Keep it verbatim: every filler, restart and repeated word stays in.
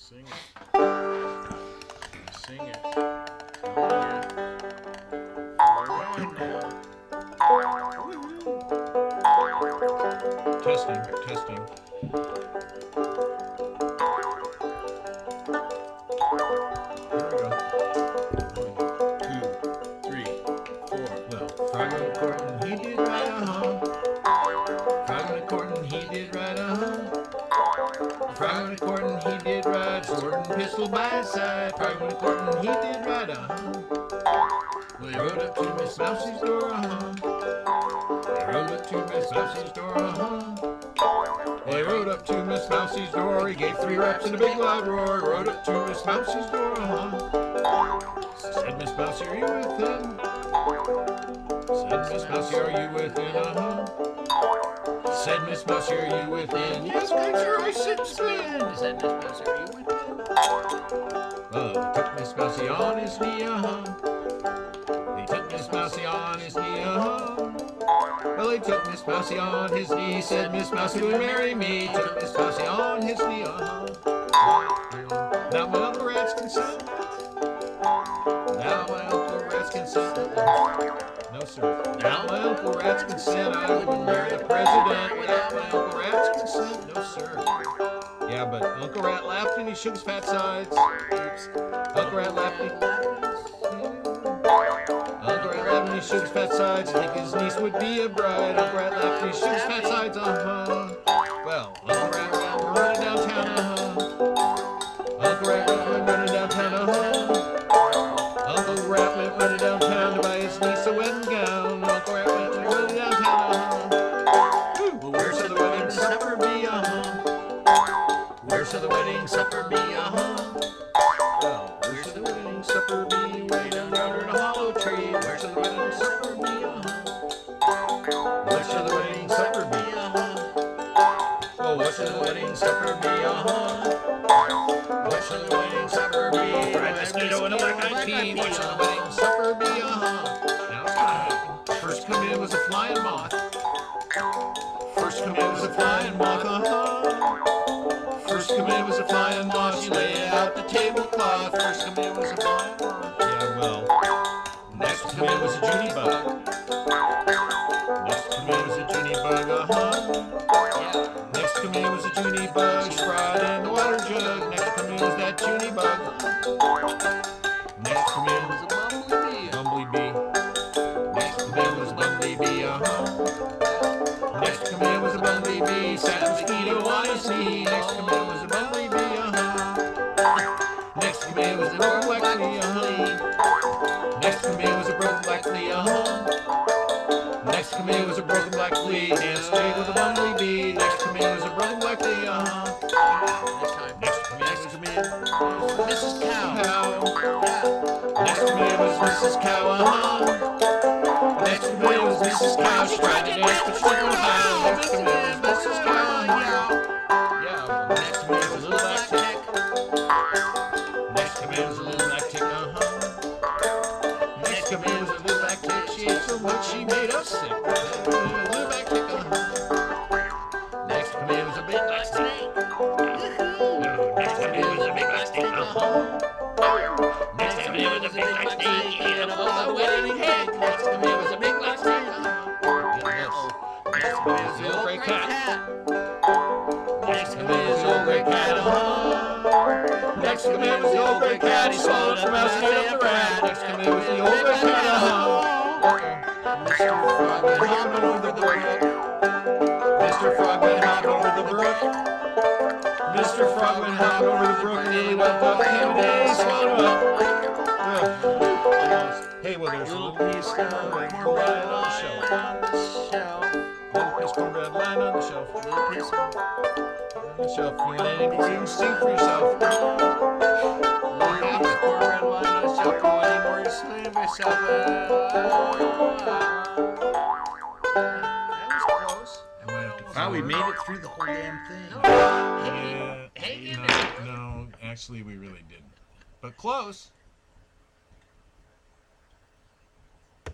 Sing it. Sing it. Oh, yeah. Testing, testing. Here we go. One, two, three, four. Well, Frog went courting, he did right, uh-huh. Frog went courting, he did right, uh-huh. Frog went courting, he did right, sword and pistol by his side. Frog went courting, he did right, uh-huh. Well, he rode up to Miss Mousie's door, uh-huh. He rode up to Miss Mousie's door, uh-huh. Well, he rode up to Miss Mousie's door, he gave three raps and a big loud roar. He rode up to Miss Mousie's door, uh-huh. Said, Miss Mousie, are you within? Said, Miss Mousie, are you within, uh-huh. Said, Miss Mousie, are you within? Yes, picture, I sit and spin. Said, Miss Mousie, are you within? Well, he took Miss Mousie on his knee, uh-huh. He took Miss Mousie on his knee, uh-huh. Well, he took Miss Mousie on his knee, said, Miss Mousie, will you marry me? Took Miss Mousie on his knee, uh-huh. Now my Uncle Rat's consent. Now my Uncle Rat's consent. No, sir. Now my Uncle Rat's consent, I wouldn't marry the president without my Uncle Rat's consent. No, sir. Yeah, but Uncle Rat laughed and he shook his fat sides. Oops. Uncle Rat laughed and he... Uncle Rat laughed and he shook his fat sides. I think his niece would be a bride. Uncle Rat laughed and he shook his fat sides, uh-huh. Well, Uncle Rat went running downtown, uh-huh. Uncle Rat went running downtown, uh-huh. Uncle Rat went running downtown to buy his niece a wedding gown. Uncle Rat went running downtown, uh-huh. Well, where shall the wedding supper be, uh-huh? Where shall the wedding supper be, uh-huh? Well, where shall the wedding supper be? Way down yonder in a hollow tree. Where shall the wedding supper be, uh-huh? Where shall the wedding supper be, uh-huh? Oh, what shall the wedding supper be, uh-huh? What shall the wedding supper be? Fried mosquito and a black-eyed pea. What shall the wedding supper be, uh-huh? Now it's time. First come in was a flying moth. First come in was a flying moth, uh-huh. First come in was a flying moth. She laid out the tablecloth. First come in was a flying moth. Yeah, well. Next come in was a Junie bug. Next come in was a Junie bug, uh-huh. Yeah. Next come in was a Junie bug. She brought in the water jug. Next come in was that Junie bug. Next come in was a bumblebee. Bumblebee. Next come in was a bumblebee, uh-huh. Next come in was a bumblebee. Sat a mosquito on his knee. Next come in was a bumblebee, uh-huh. Next come in was a broken black flea, uh-huh. Next come in was a broken black flea, uh-huh. Next come in was a broken black flea. Danced straight with a bumblebee. Next come in was a broken black flea, uh-huh. Next come in, next come in, Missus Cow. Next come in was Missus Cow, uh-huh. Next come in was Missus Cow. She tried to dance, but she didn't know how. Next come in was Missus Cow, uh-huh. Yeah, well, next come in was a little black tick. Next come in was a little black tick, uh-huh. Next come in was a little black tick. She ate so much she made us sick. A little black tick, uh-huh. Next come in was a big black snake. Next come in was a big black snake, uh-huh. Next come in was a big black snake. Eating up all the wedding cake. Next come in was a big black snake, uh-huh. Next come in was the old gray cat. Next come in was the old gray cat, uh-huh. Next come in was the old gray cat. He swallowed the mouse and ate up the rat. Next come in was the old gray cat, uh-huh. Mister Frog went hopping over the brook. Mister Frog went hopping over the brook. Mister Frog went hopping over the brook and he went up him and he swallowed up. Hey, well, there's a little piece of cornbread lying on the shelf. Little piece of cornbread lying on the shelf. Little piece on the shelf. You want anything you can see for yourself. Little piece of cornbread lying on the shelf. You want any more to see for yourself. That was close. Wow, we made it through the whole damn thing. Yeah, no, no, actually we really didn't. But close.